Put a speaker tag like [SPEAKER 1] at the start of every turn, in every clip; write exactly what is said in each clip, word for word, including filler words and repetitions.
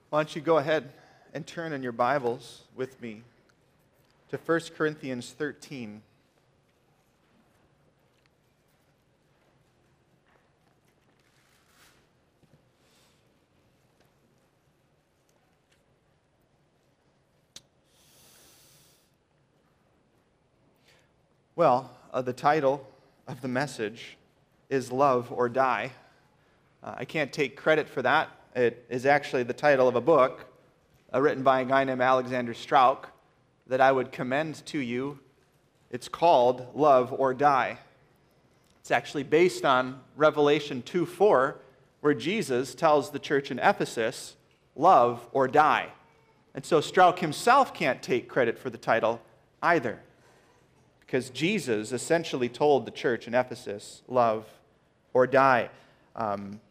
[SPEAKER 1] Why don't you go ahead and turn in your Bibles with me to First Corinthians thirteen. Well, uh, the title of the message is Love or Die. Uh, I can't take credit for that. It is actually the title of a book uh, written by a guy named Alexander Strauch that I would commend to you. It's called Love or Die. It's actually based on Revelation two four, where Jesus tells the church in Ephesus, love or die. And so Strauch himself can't take credit for the title either, because Jesus essentially told the church in Ephesus, love or die. Um,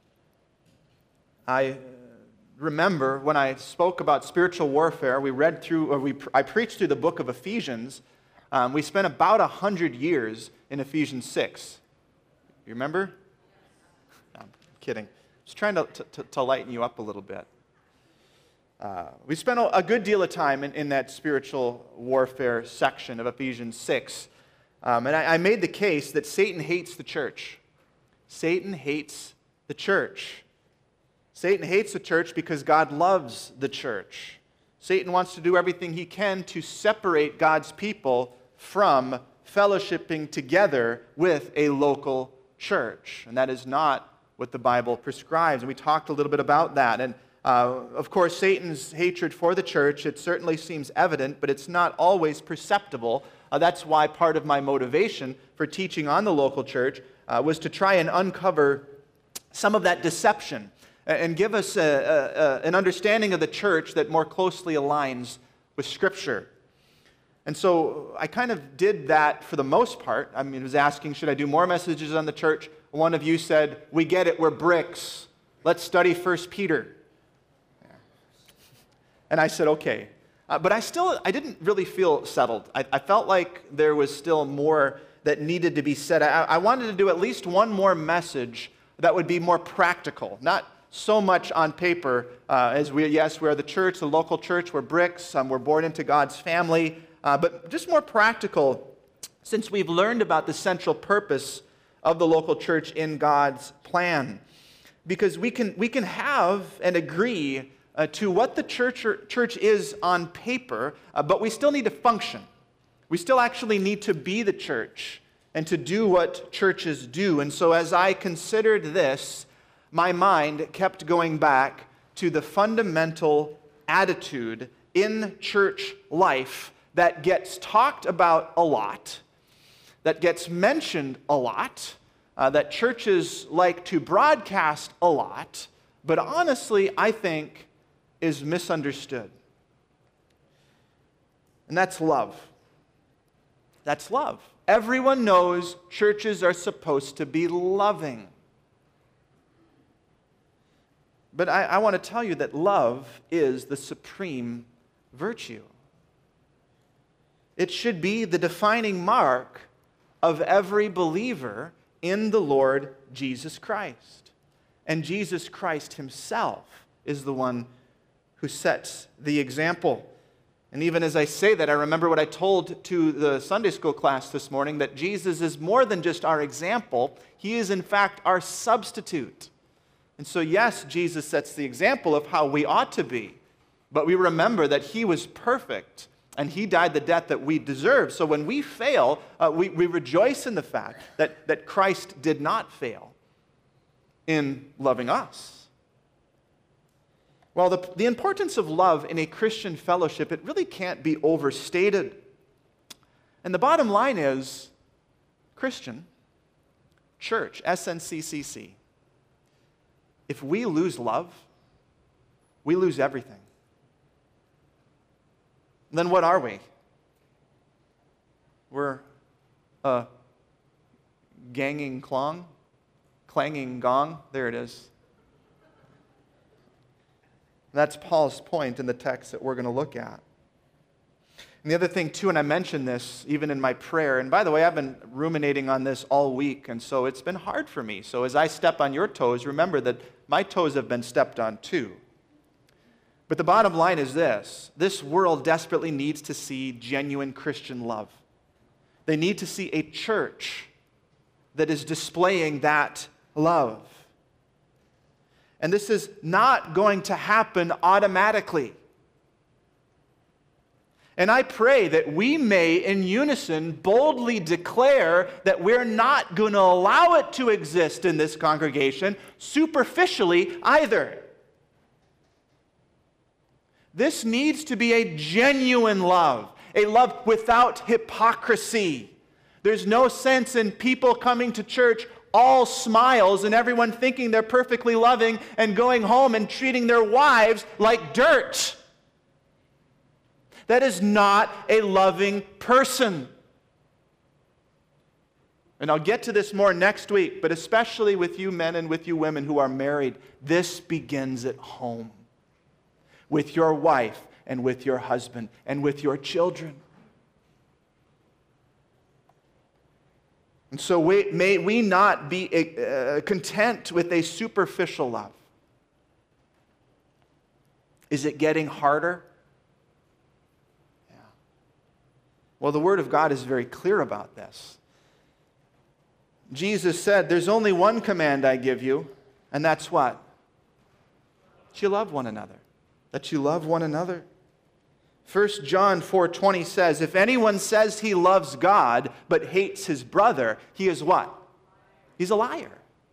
[SPEAKER 1] I remember when I spoke about spiritual warfare, we read through, or we, I preached through the book of Ephesians. Um, we spent about a hundred years in Ephesians six. You remember? No, I'm kidding. Just trying to, to, to lighten you up a little bit. Uh, we spent a, a good deal of time in, in that spiritual warfare section of Ephesians six. Um, and I, I made the case that Satan hates the church. Satan hates the church. Satan hates the church because God loves the church. Satan wants to do everything he can to separate God's people from fellowshipping together with a local church. And that is not what the Bible prescribes. And we talked a little bit about that. And uh, of course, Satan's hatred for the church, it certainly seems evident, but it's not always perceptible. Uh, that's why part of my motivation for teaching on the local church uh, was to try and uncover some of that deception and give us a, a, a, an understanding of the church that more closely aligns with Scripture. And so I kind of did that for the most part. I mean, I was asking, should I do more messages on the church? One of you said, we get it, we're bricks. Let's study First Peter. And I said, okay. Uh, but I still, I didn't really feel settled. I, I felt like there was still more that needed to be said. I, I wanted to do at least one more message that would be more practical, not so much on paper uh, as we, yes, we are the church, the local church, we're bricks, um, we're born into God's family, uh, but just more practical since we've learned about the central purpose of the local church in God's plan. Because we can, we can have and agree uh, to what the church, or, church is on paper, uh, but we still need to function. We still actually need to be the church and to do what churches do. And so as I considered this, my mind kept going back to the fundamental attitude in church life that gets talked about a lot, that gets mentioned a lot, uh, that churches like to broadcast a lot, but honestly, I think is misunderstood. And that's love. That's love. Everyone knows churches are supposed to be loving. But I, I want to tell you that love is the supreme virtue. It should be the defining mark of every believer in the Lord Jesus Christ. And Jesus Christ himself is the one who sets the example. And even as I say that, I remember what I told to the Sunday school class this morning, that Jesus is more than just our example. He is, in fact, our substitute. And so, yes, Jesus sets the example of how we ought to be, but we remember that he was perfect, and he died the death that we deserve. So when we fail, uh, we, we rejoice in the fact that, that Christ did not fail in loving us. Well, the, the importance of love in a Christian fellowship, it really can't be overstated. And the bottom line is, Christian, church, S N C C C, if we lose love, we lose everything. Then what are we? We're a ganging clong, clanging gong. There it is. That's Paul's point in the text that we're going to look at. And the other thing, too, and I mentioned this even in my prayer, and by the way, I've been ruminating on this all week, and so it's been hard for me. So as I step on your toes, remember that my toes have been stepped on, too. But the bottom line is this: this world desperately needs to see genuine Christian love. They need to see a church that is displaying that love. And this is not going to happen automatically. And I pray that we may, in unison, boldly declare that we're not going to allow it to exist in this congregation superficially either. This needs to be a genuine love, a love without hypocrisy. There's no sense in people coming to church all smiles and everyone thinking they're perfectly loving and going home and treating their wives like dirt. That is not a loving person. And I'll get to this more next week, but especially with you men and with you women who are married, this begins at home. With your wife and with your husband and with your children. And so we, may we not be uh, content with a superficial love. Is it getting harder? Yeah. Well, the Word of God is very clear about this. Jesus said, there's only one command I give you, and that's what? That you love one another. That you love one another. First John four twenty says, if anyone says he loves God but hates his brother, he is what? He's a liar.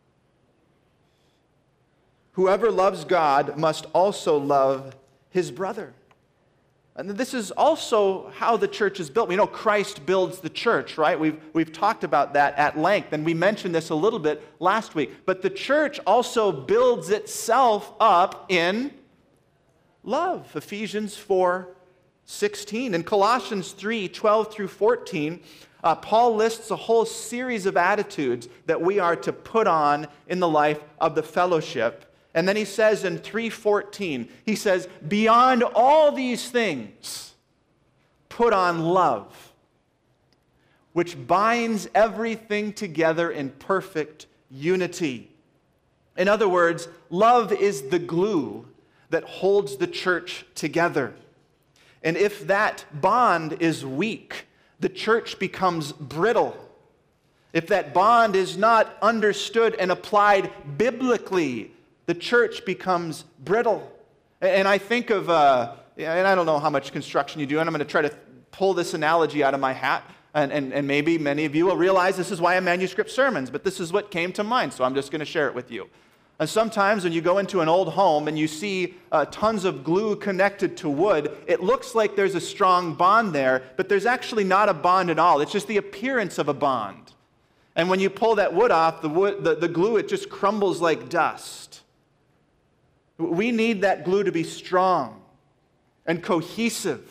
[SPEAKER 1] Whoever loves God must also love his brother. And this is also how the church is built. We know Christ builds the church, right? We've, we've talked about that at length, and we mentioned this a little bit last week. But the church also builds itself up in love. Ephesians four sixteen. In Colossians three twelve through fourteen, uh, Paul lists a whole series of attitudes that we are to put on in the life of the fellowship. And then he says in three fourteen, he says, beyond all these things, put on love, which binds everything together in perfect unity. In other words, love is the glue that holds the church together. And if that bond is weak, the church becomes brittle. If that bond is not understood and applied biblically, the church becomes brittle. And I think of, uh, and I don't know how much construction you do, and I'm going to try to pull this analogy out of my hat, and, and, and maybe many of you will realize this is why I manuscript sermons, but this is what came to mind, so I'm just going to share it with you. And sometimes when you go into an old home and you see uh, tons of glue connected to wood, it looks like there's a strong bond there, but there's actually not a bond at all. It's just the appearance of a bond. And when you pull that wood off, the, wood, the, the glue, it just crumbles like dust. We need that glue to be strong and cohesive.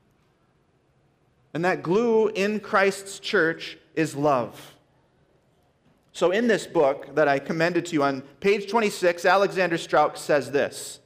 [SPEAKER 1] And that glue in Christ's church is love. So in this book that I commended to you on page twenty-six, Alexander Strauch says this: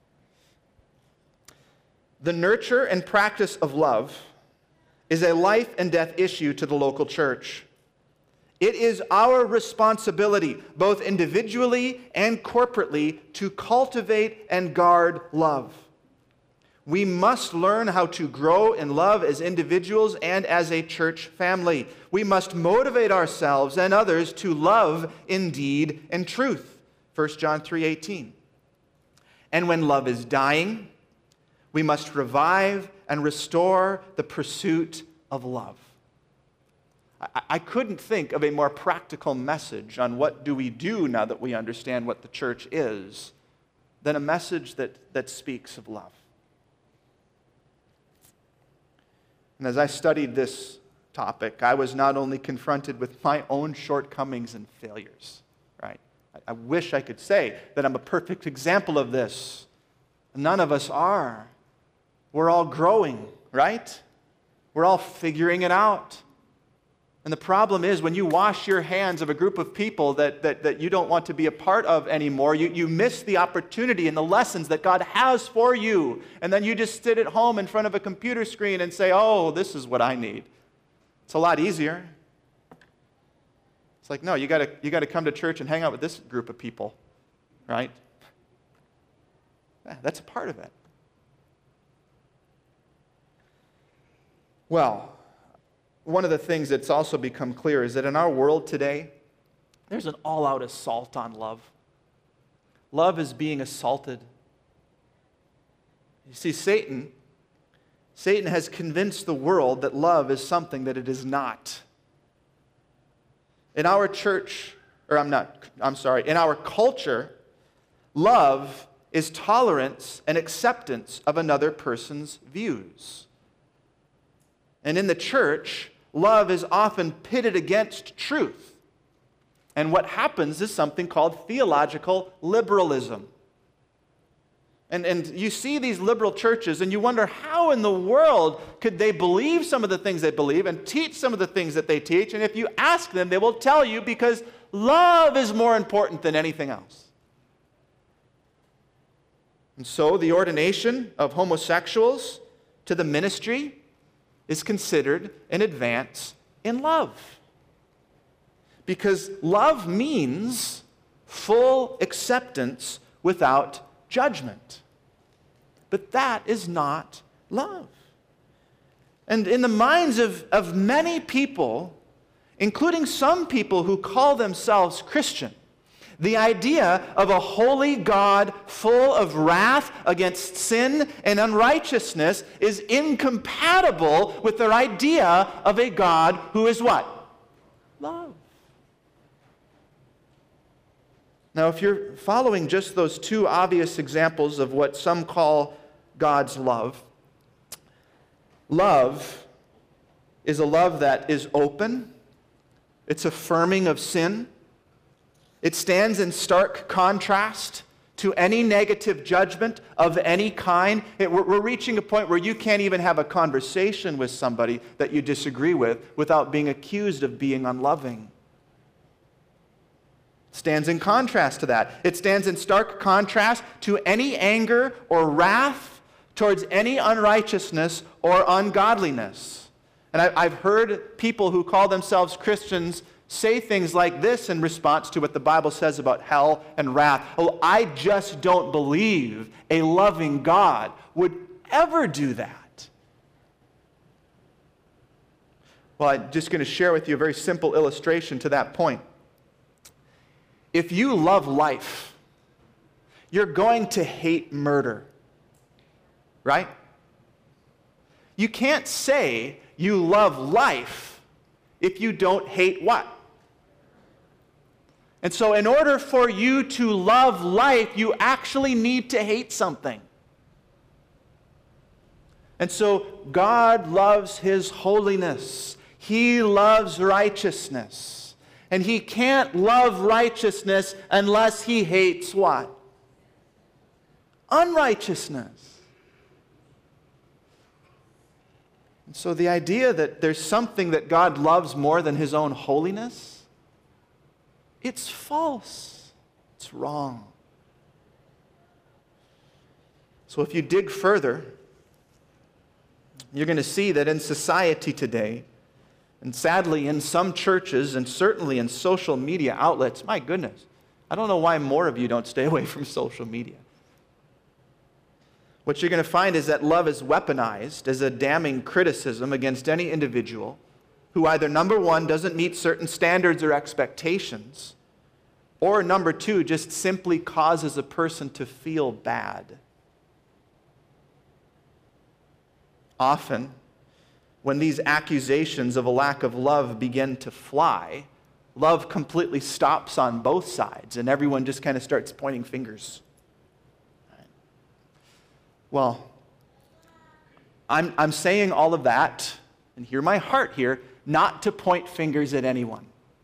[SPEAKER 1] the nurture and practice of love is a life and death issue to the local church. It is our responsibility, both individually and corporately, to cultivate and guard love. We must learn how to grow in love as individuals and as a church family. We must motivate ourselves and others to love in deed and truth. First John three eighteen. And when love is dying, we must revive and restore the pursuit of love. I, I couldn't think of a more practical message on what do we do now that we understand what the church is than a message that, that speaks of love. And as I studied this topic, I was not only confronted with my own shortcomings and failures, right? I, I wish I could say that I'm a perfect example of this. None of us are. We're all growing, right? We're all figuring it out. And the problem is when you wash your hands of a group of people that, that, that you don't want to be a part of anymore, you, you miss the opportunity and the lessons that God has for you. And then you just sit at home in front of a computer screen and say, oh, this is what I need. It's a lot easier. It's like, no, you gotta, you gotta come to church and hang out with this group of people, right? Yeah, that's a part of it. Well, one of the things that's also become clear is that in our world today, there's an all-out assault on love. Love is being assaulted. You see, Satan, Satan has convinced the world that love is something that it is not. In our church, or I'm not, I'm sorry, in our culture, love is tolerance and acceptance of another person's views. And in the church, love is often pitted against truth. And what happens is something called theological liberalism. And, and you see these liberal churches, and you wonder how in the world could they believe some of the things they believe and teach some of the things that they teach. And if you ask them, they will tell you because love is more important than anything else. And so the ordination of homosexuals to the ministry is considered an advance in love. Because love means full acceptance without judgment. But that is not love. And in the minds of, of many people, including some people who call themselves Christian, the idea of a holy God full of wrath against sin and unrighteousness is incompatible with their idea of a God who is what? Love. Now, if you're following just those two obvious examples of what some call God's love, love is a love that is open, it's affirming of sin, it stands in stark contrast to any negative judgment of any kind. It, we're, we're reaching a point where you can't even have a conversation with somebody that you disagree with without being accused of being unloving. Stands in contrast to that. It stands in stark contrast to any anger or wrath towards any unrighteousness or ungodliness. And I, I've heard people who call themselves Christians say things like this in response to what the Bible says about hell and wrath. Oh, I just don't believe a loving God would ever do that. Well, I'm just going to share with you a very simple illustration to that point. If you love life, you're going to hate murder, right? You can't say you love life if you don't hate what? And so in order for you to love life, you actually need to hate something. And so God loves His holiness. He loves righteousness. And He can't love righteousness unless He hates what? Unrighteousness. And so the idea that there's something that God loves more than His own holiness, it's false. It's wrong. So if you dig further, you're going to see that in society today, and sadly, in some churches, and certainly in social media outlets, my goodness, I don't know why more of you don't stay away from social media. What you're going to find is that love is weaponized as a damning criticism against any individual who either, number one, doesn't meet certain standards or expectations, or number two, just simply causes a person to feel bad. Often, when these accusations of a lack of love begin to fly, love completely stops on both sides, and everyone just kind of starts pointing fingers. Well, I'm, I'm saying all of that, and hear my heart here, not to point fingers at anyone.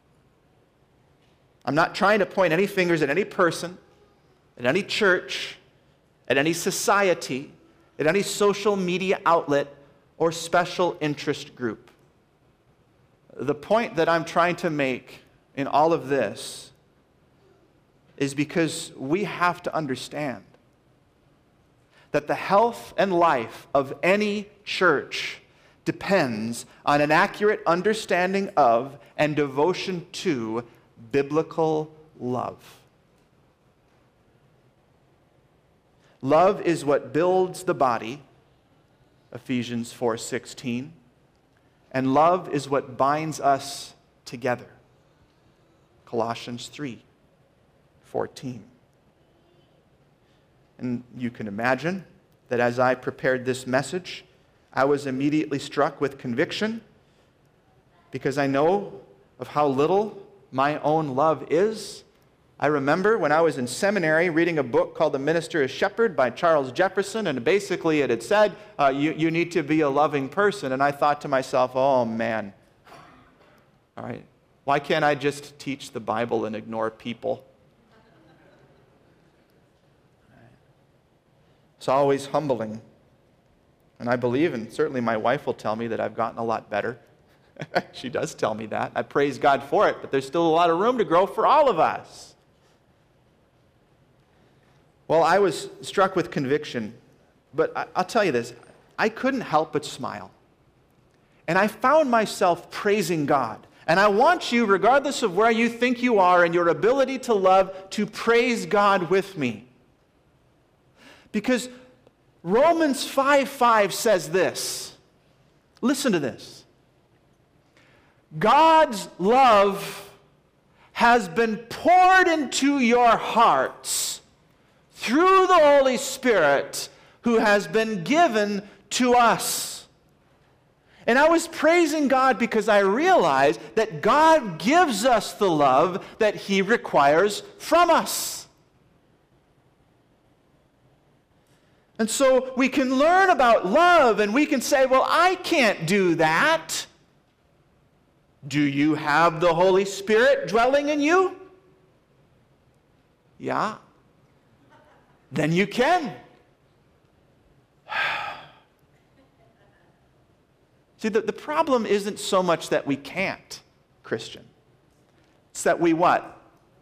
[SPEAKER 1] I'm not trying to point any fingers at any person, at any church, at any society, at any social media outlet, or special interest group. The point that I'm trying to make in all of this is because we have to understand that the health and life of any church depends on an accurate understanding of and devotion to biblical love. Love is what builds the body, Ephesians four sixteen. and love is what binds us together. Colossians three fourteen. And you can imagine that as I prepared this message, I was immediately struck with conviction because I know of how little my own love is. I remember when I was in seminary reading a book called The Minister as Shepherd by Charles Jefferson, and basically it had said, uh, you, you need to be a loving person. And I thought to myself, oh man, all right, why can't I just teach the Bible and ignore people? It's always humbling. And I believe, and certainly my wife will tell me, that I've gotten a lot better. She does tell me that. I praise God for it, but there's still a lot of room to grow for all of us. Well, I was struck with conviction, but I, I'll tell you this, I couldn't help but smile. And I found myself praising God. And I want you, regardless of where you think you are and your ability to love, to praise God with me. Because Romans five five says this. Listen to this. God's love has been poured into your hearts through the Holy Spirit who has been given to us. And I was praising God because I realized that God gives us the love that He requires from us. And so we can learn about love and we can say, well, I can't do that. Do you have the Holy Spirit dwelling in you? Yeah. Then you can. See, the, the problem isn't so much that we can't, Christian. It's that we what?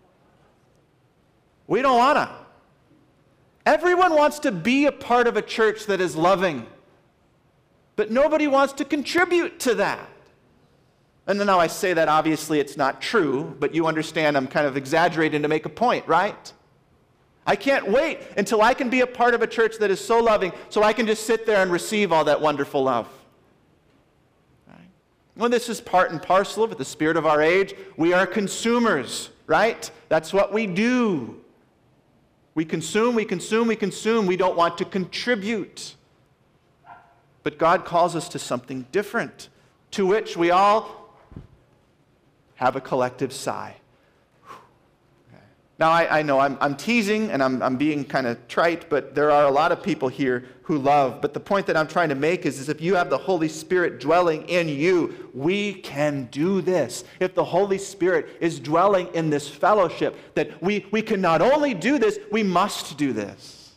[SPEAKER 1] We don't want to. Everyone wants to be a part of a church that is loving, but nobody wants to contribute to that. And now I say that obviously it's not true, but you understand I'm kind of exaggerating to make a point, right? I can't wait until I can be a part of a church that is so loving so I can just sit there and receive all that wonderful love. Right? Well, this is part and parcel of the spirit of our age. We are consumers, right? That's what we do. We consume, we consume, we consume. We don't want to contribute. But God calls us to something different, to which we all have a collective sigh. Now, I, I know I'm, I'm teasing and I'm, I'm being kind of trite, but there are a lot of people here who love. But the point that I'm trying to make is, is if you have the Holy Spirit dwelling in you, we can do this. If the Holy Spirit is dwelling in this fellowship, that we, we can not only do this, we must do this.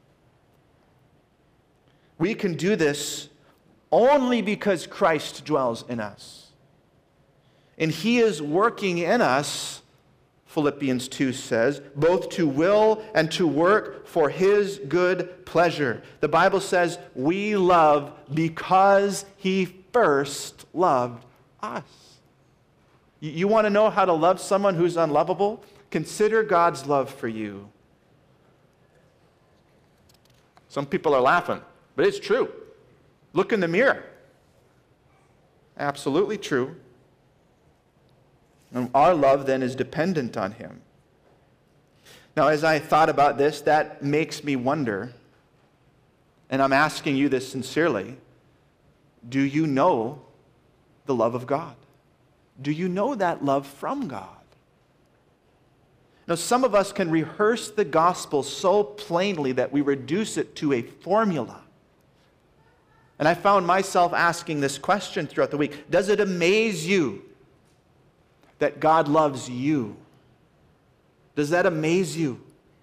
[SPEAKER 1] We can do this only because Christ dwells in us. And He is working in us, Philippians two says, both to will and to work for His good pleasure. The Bible says we love because He first loved us. You, you want to know how to love someone who's unlovable? Consider God's love for you. Some people are laughing, but it's true. Look in the mirror. Absolutely true. And our love then is dependent on Him. Now, as I thought about this, that makes me wonder, and I'm asking you this sincerely, do you know the love of God? Do you know that love from God? Now, some of us can rehearse the gospel so plainly that we reduce it to a formula. And I found myself asking this question throughout the week. Does it amaze you that God loves you? Does that amaze you?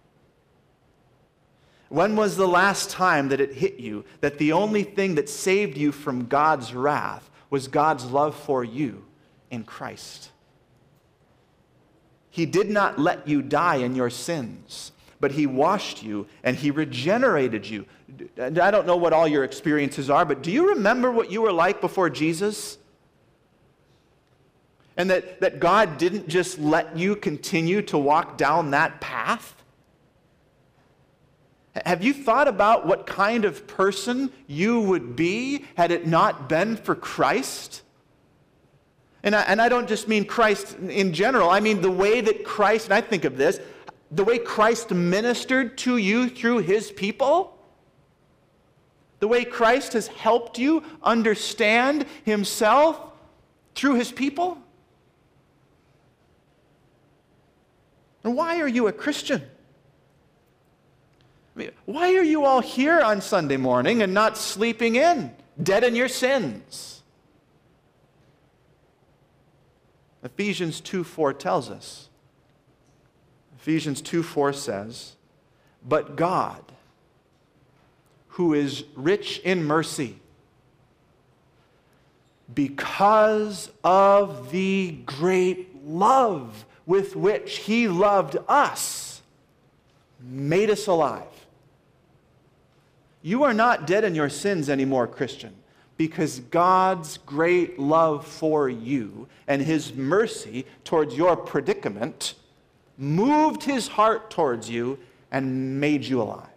[SPEAKER 1] When was the last time that it hit you that the only thing that saved you from God's wrath was God's love for you in Christ? He did not let you die in your sins, but He washed you and He regenerated you. And I don't know what all your experiences are, but do you remember what you were like before Jesus? And that, that God didn't just let you continue to walk down that path? Have you thought about what kind of person you would be had it not been for Christ? And I, and I don't just mean Christ in general. I mean the way that Christ, and I think of this, the way Christ ministered to you through his people. The way Christ has helped you understand himself through his people. And why are you a Christian? I mean, why are you all here on Sunday morning and not sleeping in, dead in your sins? Ephesians two four tells us. Ephesians two four says, "But God, who is rich in mercy, because of the great love with which he loved us, made us alive." You are not dead in your sins anymore, Christian, because God's great love for you and his mercy towards your predicament moved his heart towards you and made you alive.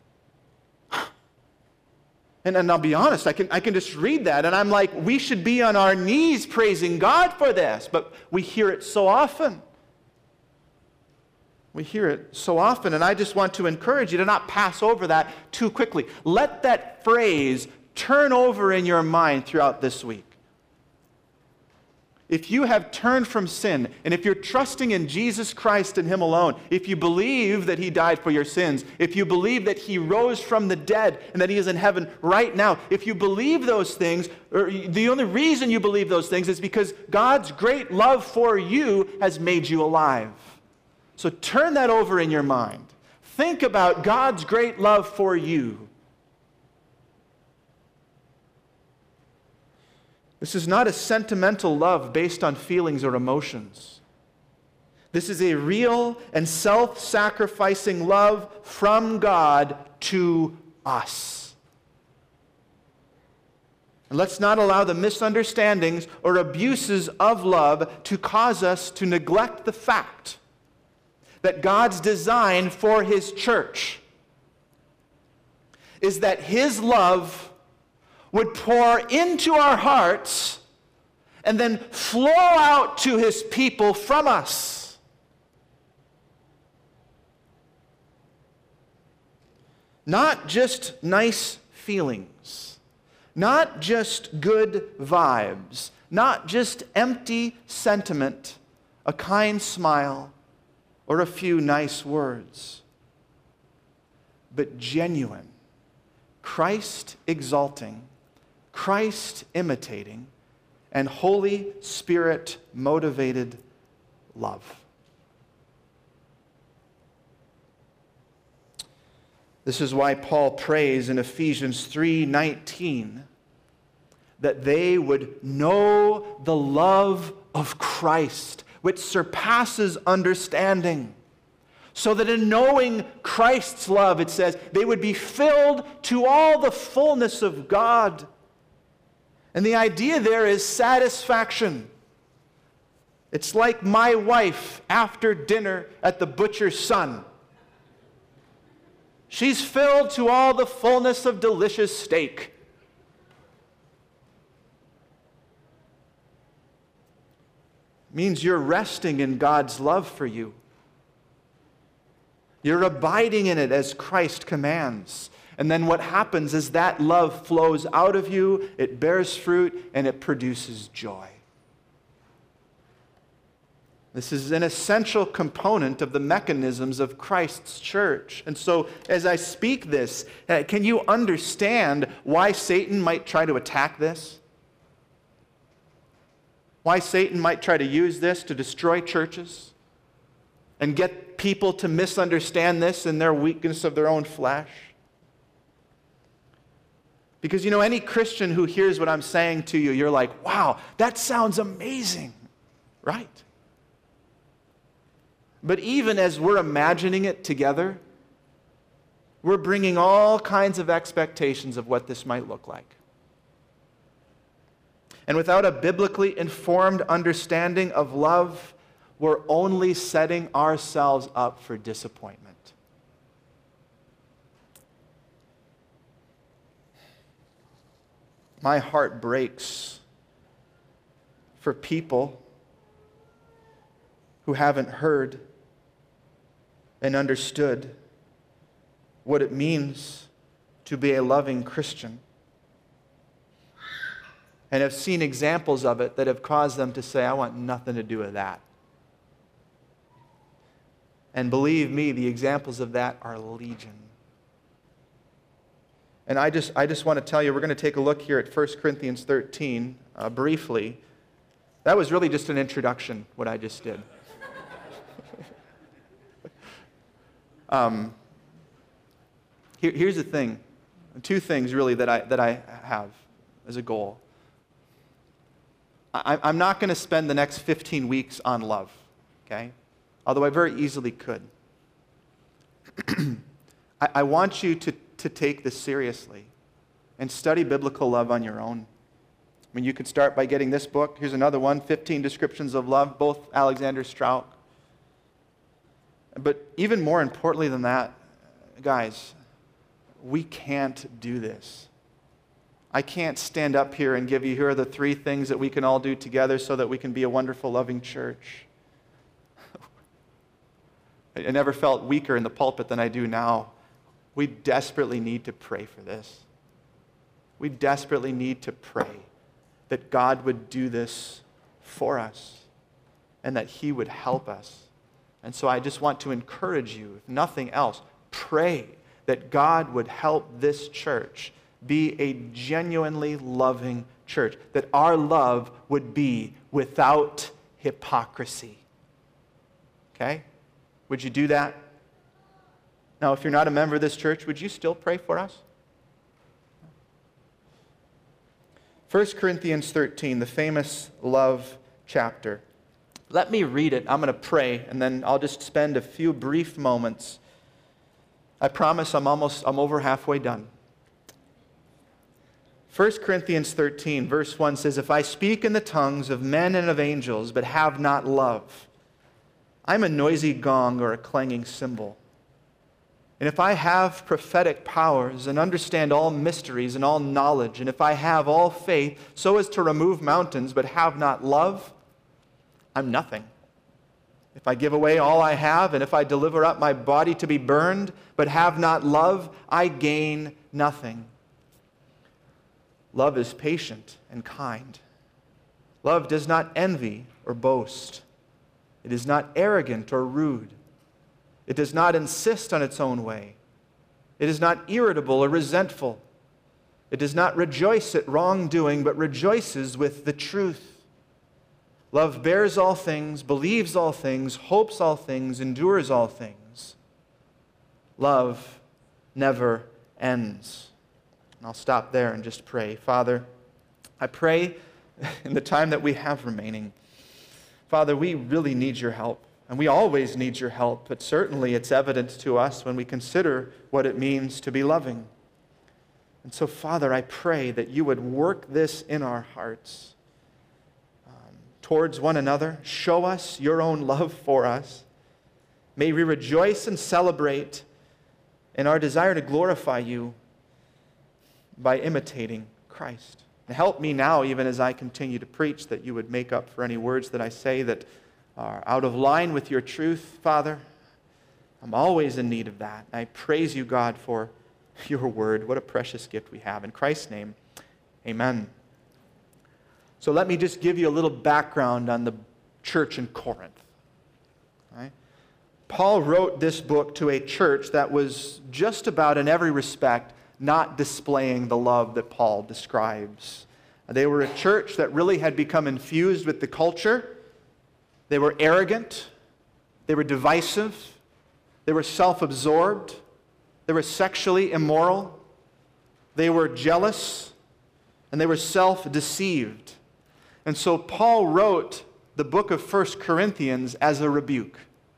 [SPEAKER 1] And, and I'll be honest, I can, I can just read that and I'm like, we should be on our knees praising God for this, but we hear it so often. We hear it so often, and I just want to encourage you to not pass over that too quickly. Let that phrase turn over in your mind throughout this week. If you have turned from sin, and if you're trusting in Jesus Christ and him alone, if you believe that he died for your sins, if you believe that he rose from the dead and that he is in heaven right now, if you believe those things, or the only reason you believe those things is because God's great love for you has made you alive. So turn that over in your mind. Think about God's great love for you. This is not a sentimental love based on feelings or emotions. This is a real and self-sacrificing love from God to us. And let's not allow the misunderstandings or abuses of love to cause us to neglect the fact that God's design for his church is that his love would pour into our hearts and then flow out to his people from us. Not just nice feelings, not just good vibes, not just empty sentiment, a kind smile, or a few nice words, but genuine, Christ-exalting, Christ-imitating, and Holy Spirit-motivated love. This is why Paul prays in Ephesians three nineteen that they would know the love of Christ, which surpasses understanding, so that in knowing Christ's love, it says, they would be filled to all the fullness of God. And the idea there is satisfaction. It's like my wife after dinner at the butcher's son. She's filled to all the fullness of delicious steak. Means you're resting in God's love for you. You're abiding in it as Christ commands. And then what happens is that love flows out of you, it bears fruit, and it produces joy. This is an essential component of the mechanisms of Christ's church. And so as I speak this, uh, can you understand why Satan might try to attack this? Why Satan might try to use this to destroy churches and get people to misunderstand this in their weakness of their own flesh? Because, you know, any Christian who hears what I'm saying to you, you're like, wow, that sounds amazing, right? But even as we're imagining it together, we're bringing all kinds of expectations of what this might look like. And without a biblically informed understanding of love, we're only setting ourselves up for disappointment. My heart breaks for people who haven't heard and understood what it means to be a loving Christian, and have seen examples of it that have caused them to say, I want nothing to do with that. And believe me, the examples of that are legion. And I just, I just want to tell you, we're going to take a look here at First Corinthians thirteen uh, briefly. That was really just an introduction, what I just did. um, here, here's the thing. Two things really that I, that I have as a goal. I, I'm not going to spend the next fifteen weeks on love, okay? Although I very easily could. I, I want you to, to take this seriously and study biblical love on your own. I mean, you could start by getting this book. Here's another one, fifteen Descriptions of Love, both Alexander Strauch. But even more importantly than that, guys, we can't do this. I can't stand up here and give you, here are the three things that we can all do together so that we can be a wonderful, loving church. I never felt weaker in the pulpit than I do now. We desperately need to pray for this. We desperately need to pray that God would do this for us and that He would help us. And so I just want to encourage you, if nothing else, pray that God would help this church be a genuinely loving church, that our love would be without hypocrisy. Okay? Would you do that? Now, if you're not a member of this church, would you still pray for us? First Corinthians thirteen, the famous love chapter. Let me read it. I'm going to pray, and then I'll just spend a few brief moments. I promise I'm almost, I'm over halfway done. First Corinthians thirteen, verse one says, if I speak in the tongues of men and of angels, but have not love, I'm a noisy gong or a clanging cymbal. And if I have prophetic powers and understand all mysteries and all knowledge, and if I have all faith so as to remove mountains, but have not love, I'm nothing. If I give away all I have, and if I deliver up my body to be burned, but have not love, I gain nothing. Love is patient and kind. Love does not envy or boast. It is not arrogant or rude. It does not insist on its own way. It is not irritable or resentful. It does not rejoice at wrongdoing, but rejoices with the truth. Love bears all things, believes all things, hopes all things, endures all things. Love never ends. And I'll stop there and just pray. Father, I pray in the time that we have remaining, Father, we really need your help. And we always need your help, but certainly it's evident to us when we consider what it means to be loving. And so, Father, I pray that you would work this in our hearts um, towards one another. Show us your own love for us. May we rejoice and celebrate in our desire to glorify you by imitating Christ. And help me now, even as I continue to preach, that you would make up for any words that I say that are out of line with your truth, Father. I'm always in need of that. I praise you, God, for your word. What a precious gift we have. In Christ's name, amen. So let me just give you a little background on the church in Corinth. Right? Paul wrote this book to a church that was just about in every respect not displaying the love that Paul describes. They were a church that really had become infused with the culture. They were arrogant, they were divisive, they were self-absorbed, they were sexually immoral, they were jealous, and they were self-deceived. And so Paul wrote the book of First Corinthians as a rebuke.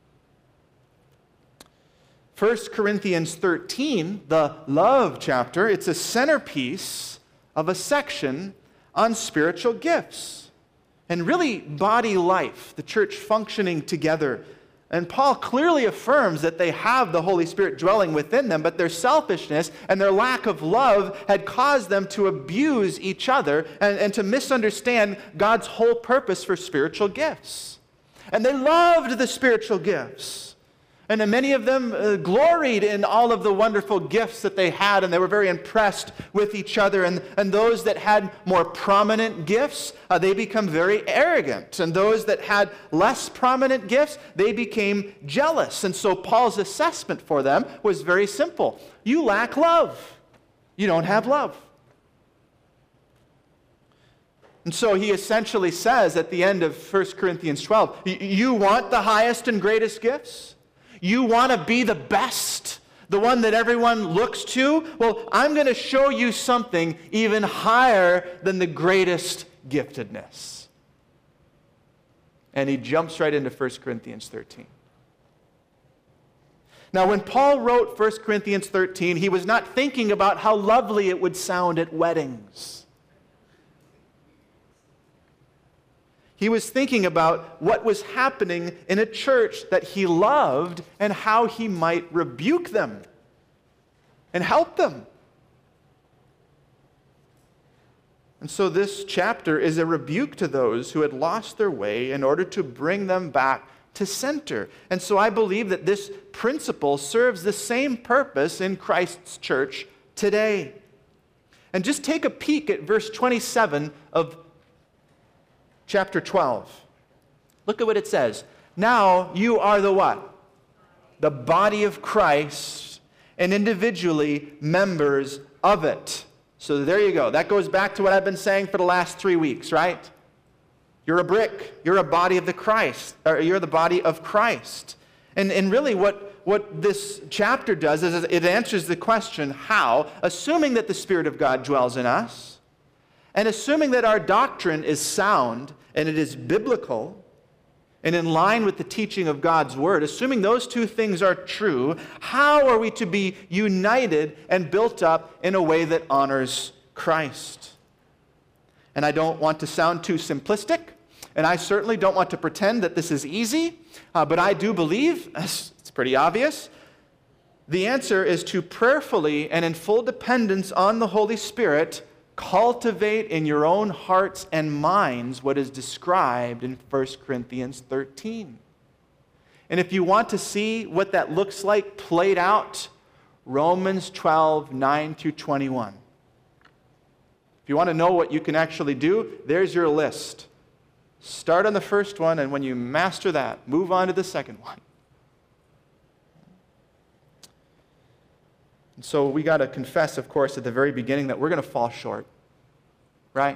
[SPEAKER 1] First Corinthians thirteen, the love chapter, it's a centerpiece of a section on spiritual gifts. And really, body life, the church functioning together And Paul clearly affirms that they have the Holy Spirit dwelling within them, but their selfishness and their lack of love had caused them to abuse each other and, and to misunderstand God's whole purpose for spiritual gifts. And they loved the spiritual gifts. And many of them uh, gloried in all of the wonderful gifts that they had, and they were very impressed with each other. And, and those that had more prominent gifts, uh, they become very arrogant. And those that had less prominent gifts, they became jealous. And so Paul's assessment for them was very simple. You lack love. You don't have love. And so he essentially says at the end of First Corinthians twelve, you want the highest and greatest gifts? You want to be the best, the one that everyone looks to? Well, I'm going to show you something even higher than the greatest giftedness. And he jumps right into First Corinthians thirteen. Now, when Paul wrote First Corinthians thirteen, he was not thinking about how lovely it would sound at weddings. He was thinking about what was happening in a church that he loved and how he might rebuke them and help them. And so this chapter is a rebuke to those who had lost their way in order to bring them back to center. And so I believe that this principle serves the same purpose in Christ's church today. And just take a peek at verse twenty-seven of chapter twelve. Look at what it says. Now you are the what? The body of Christ, and individually members of it. So there you go. That goes back to what I've been saying for the last three weeks, right? You're a brick. You're a body of the Christ. Or you're the body of Christ. And, and really what, what this chapter does is it answers the question, how, assuming that the Spirit of God dwells in us, and assuming that our doctrine is sound and it is biblical and in line with the teaching of God's Word, assuming those two things are true, how are we to be united and built up in a way that honors Christ? And I don't want to sound too simplistic, and I certainly don't want to pretend that this is easy, uh, but I do believe, it's pretty obvious, the answer is to prayerfully and in full dependence on the Holy Spirit cultivate in your own hearts and minds what is described in First Corinthians thirteen. And if you want to see what that looks like played out, Romans twelve, nine through twenty-one. If you want to know what you can actually do, there's your list. Start on the first one, and when you master that, move on to the second one. And so we got to confess, of course, at the very beginning that we're going to fall short, right?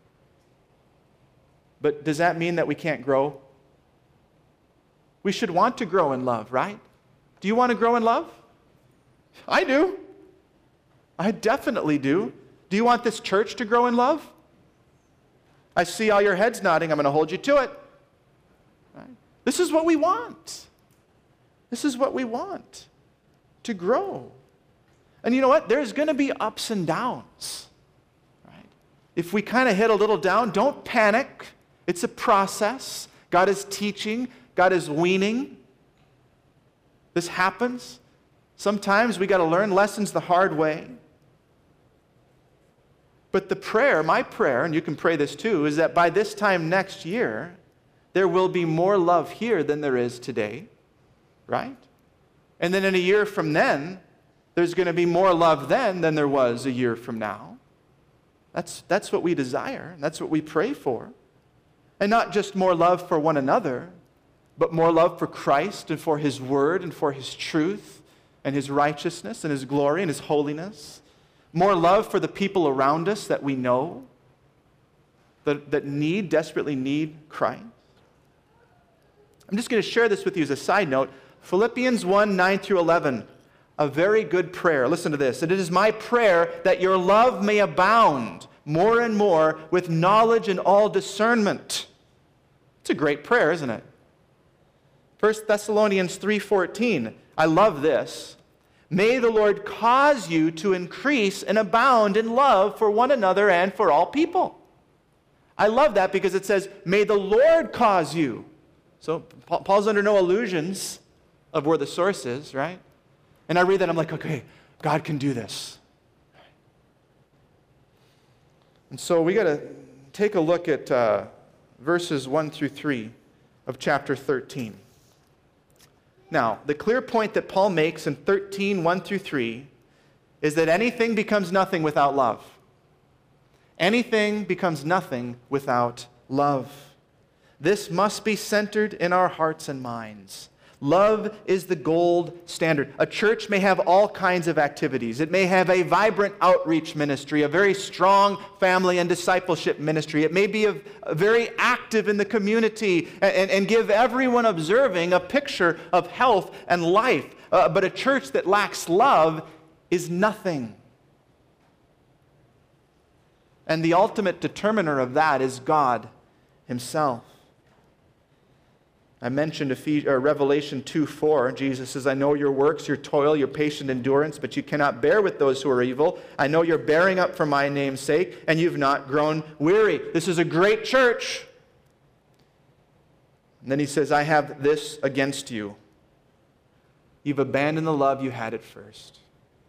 [SPEAKER 1] But does that mean that we can't grow? We should want to grow in love, right? Do you want to grow in love? I do. I definitely do. Do you want this church to grow in love? I see all your heads nodding. I'm going to hold you to it. Right? This is what we want. This is what we want, to grow. And you know what? There's going to be ups and downs. Right? If we kind of hit a little down, don't panic. It's a process. God is teaching. God is weaning. This happens. Sometimes we got to learn lessons the hard way. But the prayer, my prayer, and you can pray this too, is that by this time next year, there will be more love here than there is today. Right? And then in a year from then, there's going to be more love then than there was a year from now. That's, that's what we desire, and that's what we pray for. And not just more love for one another, but more love for Christ and for His Word and for His truth and His righteousness and His glory and His holiness. More love for the people around us that we know, that, that need, desperately need Christ. I'm just going to share this with you as a side note. Philippians one, nine through eleven. A very good prayer. Listen to this. It is my prayer that your love may abound more and more with knowledge and all discernment. It's a great prayer, isn't it? First Thessalonians three fourteen. I love this. May the Lord cause you to increase and abound in love for one another and for all people. I love that because it says, may the Lord cause you So Paul's under no illusions of where the source is, right? And I read that, I'm like, okay, God can do this. And so we got to take a look at uh, verses one through three of chapter thirteen. Now, the clear point that Paul makes in thirteen, one through three, is that anything becomes nothing without love. Anything becomes nothing without love. This must be centered in our hearts and minds. Love is the gold standard. A church may have all kinds of activities. It may have a vibrant outreach ministry, a very strong family and discipleship ministry. It may be a, a very active in the community and, and, and give everyone observing a picture of health and life. Uh, but a church that lacks love is nothing. And the ultimate determiner of that is God Himself. I mentioned Ephes- or Revelation two four. Jesus says, I know your works, your toil, your patient endurance, but you cannot bear with those who are evil. I know you're bearing up for my name's sake, and you've not grown weary. This is a great church. And then he says, I have this against you. You've abandoned the love you had at first.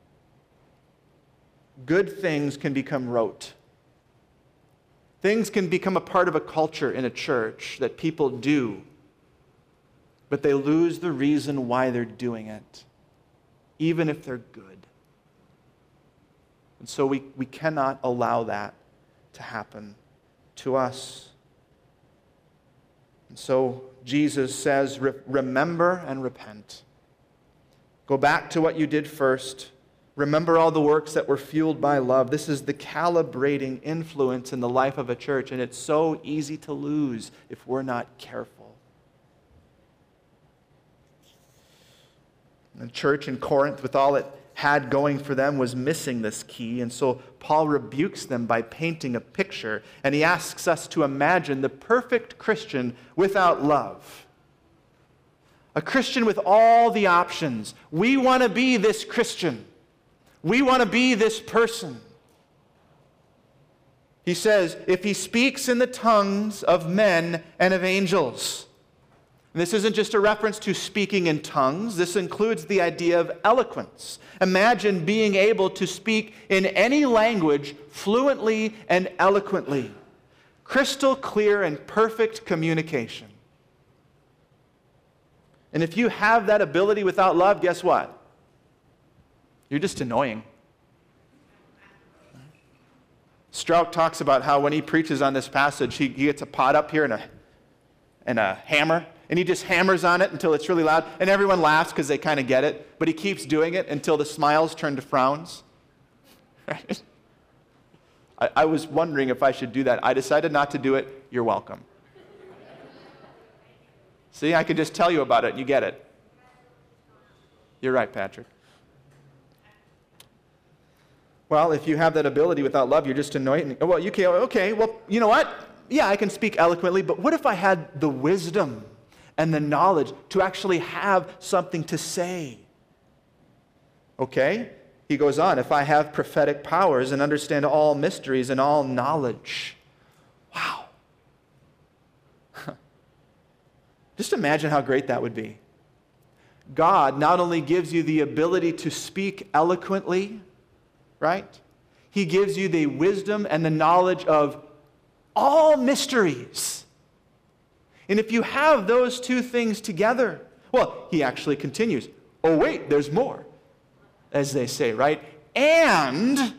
[SPEAKER 1] Good things can become rote. Things can become a part of a culture in a church that people do, but they lose the reason why they're doing it, even if they're good. And so we, we cannot allow that to happen to us. And so Jesus says, remember and repent. Go back to what you did first. Remember all the works that were fueled by love. This is the calibrating influence in the life of a church, and it's so easy to lose if we're not careful. The church in Corinth, with all it had going for them, was missing this key, and so Paul rebukes them by painting a picture, and he asks us to imagine the perfect Christian without love. A Christian with all the options. We want to be this Christian. We want to be this person. He says, if he speaks in the tongues of men and of angels. And this isn't just a reference to speaking in tongues. This includes the idea of eloquence. Imagine being able to speak in any language fluently and eloquently. Crystal clear and perfect communication. And if you have that ability without love, guess what? You're just annoying. Strauch talks about how when he preaches on this passage, he, he gets a pot up here and a, and a hammer, and he just hammers on it until it's really loud, and everyone laughs because they kind of get it, but he keeps doing it until the smiles turn to frowns. Right? I, I was wondering if I should do that. I decided not to do it. You're welcome. See, I can just tell you about it, and you get it. You're right, Patrick. Well, if you have that ability without love, you're just annoying. Well, you can, okay, well, you know what? Yeah, I can speak eloquently, but what if I had the wisdom and the knowledge to actually have something to say? Okay, he goes on, if I have prophetic powers and understand all mysteries and all knowledge. Wow. Just imagine how great that would be. God not only gives you the ability to speak eloquently, right? He gives you the wisdom and the knowledge of all mysteries. And if you have those two things together, well, he actually continues. Oh, wait, there's more, as they say, right? And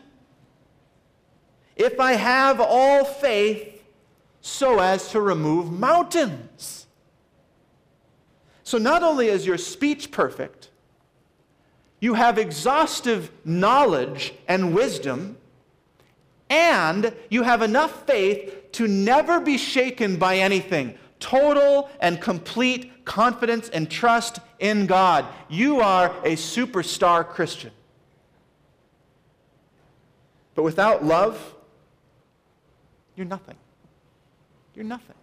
[SPEAKER 1] if I have all faith so as to remove mountains. So not only is your speech perfect, you have exhaustive knowledge and wisdom, and you have enough faith to never be shaken by anything. Total and complete confidence and trust in God. You are a superstar Christian. But without love, you're nothing. You're nothing.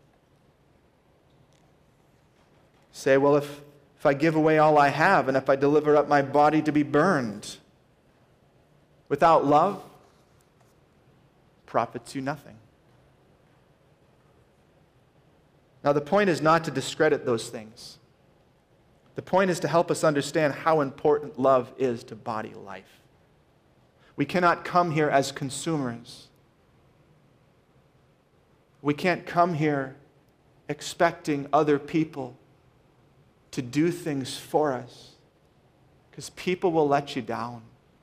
[SPEAKER 1] Say, well, if If I give away all I have, and if I deliver up my body to be burned, without love, profits you nothing. Now, the point is not to discredit those things. The point is to help us understand how important love is to body life. We cannot come here as consumers. We can't come here expecting other people to do things for us, because people will let you down.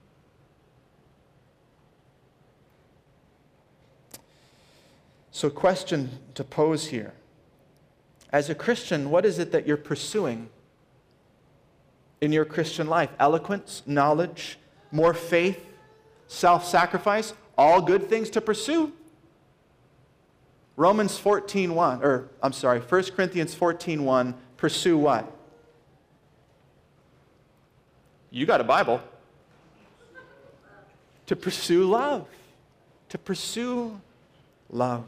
[SPEAKER 1] So, question to pose here. As a Christian, what is it that you're pursuing in your Christian life? Eloquence, knowledge, more faith, self-sacrifice, all good things to pursue. Romans fourteen one, or I'm sorry, First Corinthians fourteen one, pursue what? You got a Bible. To pursue love. To pursue love.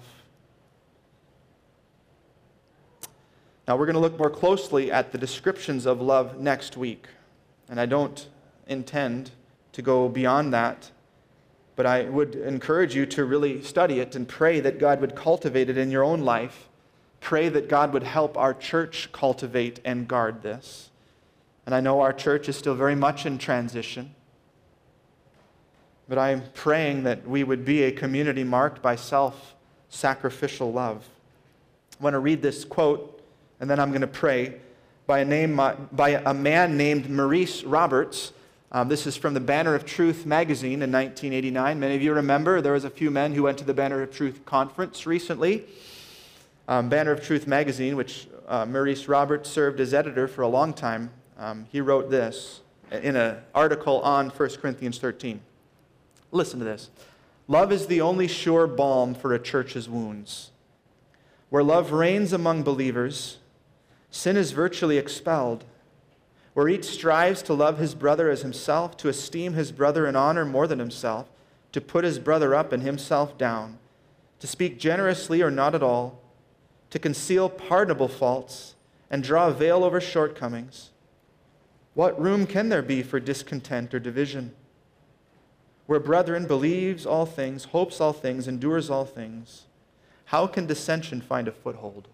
[SPEAKER 1] Now, we're going to look more closely at the descriptions of love next week. And I don't intend to go beyond that. But I would encourage you to really study it and pray that God would cultivate it in your own life. Pray that God would help our church cultivate and guard this. And I know our church is still very much in transition. But I'm praying that we would be a community marked by self-sacrificial love. I want to read this quote, and then I'm going to pray, by a, name, by a man named Maurice Roberts. Um, this is from the Banner of Truth magazine in nineteen eighty-nine. Many of you remember there was a few men who went to the Banner of Truth conference recently. Um, Banner of Truth magazine, which uh, Maurice Roberts served as editor for a long time, um, he wrote this in an article on First Corinthians thirteen. Listen to this. Love is the only sure balm for a church's wounds. Where love reigns among believers, sin is virtually expelled. Where each strives to love his brother as himself, to esteem his brother in honor more than himself, to put his brother up and himself down, to speak generously or not at all, to conceal pardonable faults and draw a veil over shortcomings. What room can there be for discontent or division? Where brethren believes all things, hopes all things, endures all things, how can dissension find a foothold?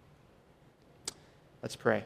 [SPEAKER 1] Let's pray.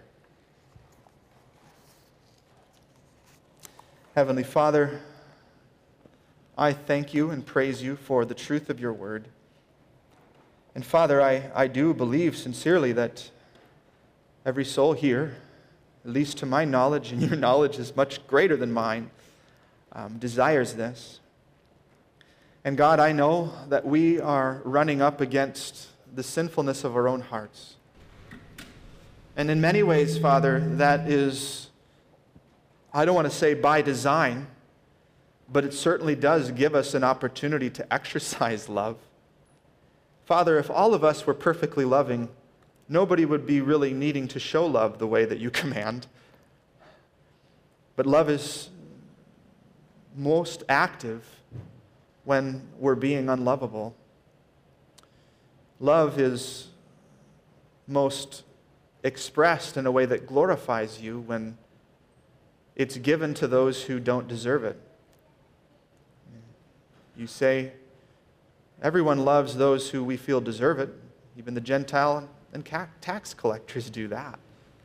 [SPEAKER 1] Heavenly Father, I thank you and praise you for the truth of your word. And Father, I, I do believe sincerely that every soul here, at least to my knowledge, and your knowledge is much greater than mine, um, desires this. And God, I know that we are running up against the sinfulness of our own hearts. And in many ways, Father, that is, I don't want to say by design, but it certainly does give us an opportunity to exercise love. Father, if all of us were perfectly loving, nobody would be really needing to show love the way that you command. But love is most active when we're being unlovable. Love is most expressed in a way that glorifies you when it's given to those who don't deserve it. You say, everyone loves those who we feel deserve it. Even the Gentile and tax collectors do that.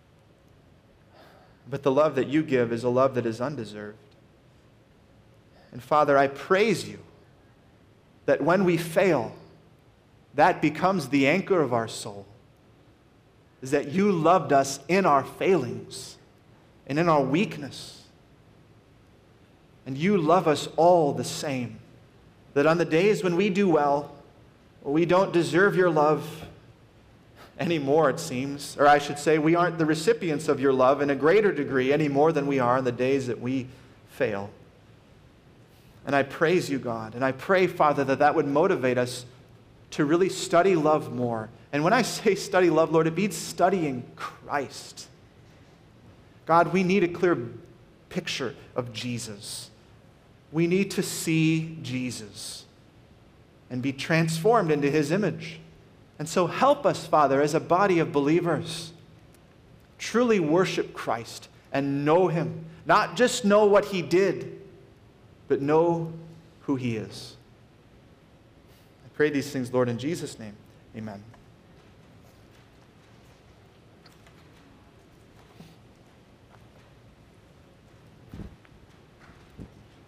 [SPEAKER 1] But the love that you give is a love that is undeserved. And Father, I praise you that when we fail, that becomes the anchor of our soul, is that you loved us in our failings and in our weakness. And you love us all the same. That on the days when we do well, we don't deserve your love anymore, it seems. Or I should say, we aren't the recipients of your love in a greater degree any more than we are on the days that we fail. And I praise you, God. And I pray, Father, that that would motivate us to really study love more. And when I say study love, Lord, it means studying Christ. God, we need a clear picture of Jesus. We need to see Jesus and be transformed into his image. And so help us, Father, as a body of believers, truly worship Christ and know him. Not just know what he did, but know who he is. I pray these things, Lord, in Jesus' name. Amen.